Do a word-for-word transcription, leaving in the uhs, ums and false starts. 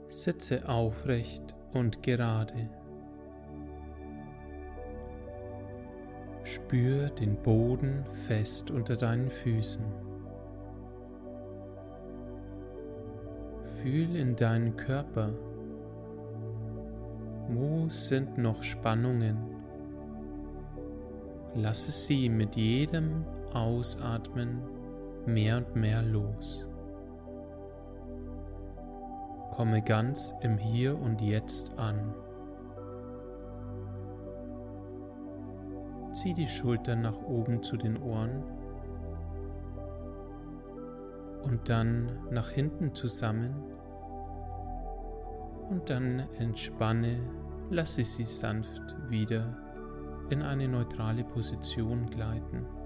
Sitze aufrecht und gerade. Spür den Boden fest unter deinen Füßen. Fühl in deinen Körper. Wo sind noch Spannungen? Lasse sie mit jedem Ausatmen mehr und mehr los. Komme ganz im Hier und Jetzt an. Zieh die Schultern nach oben zu den Ohren und dann nach hinten zusammen und dann entspanne, lasse sie sanft wieder in eine neutrale Position gleiten.